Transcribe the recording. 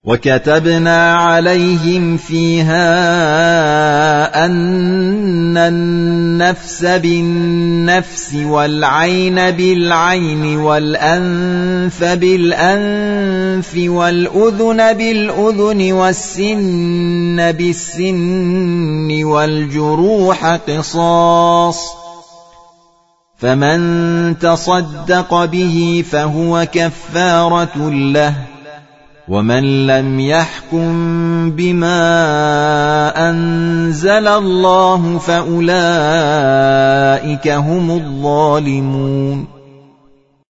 وكتبنا عليهم فيها أن النفس بالنفس والعين بالعين والأنف بالأنف والأذن بالأذن والسن بالسن والجروح قصاص، فمن تصدق به فهو كفارة له، ومن لم يحكم بما أنزل الله فأولئك هم الظالمون.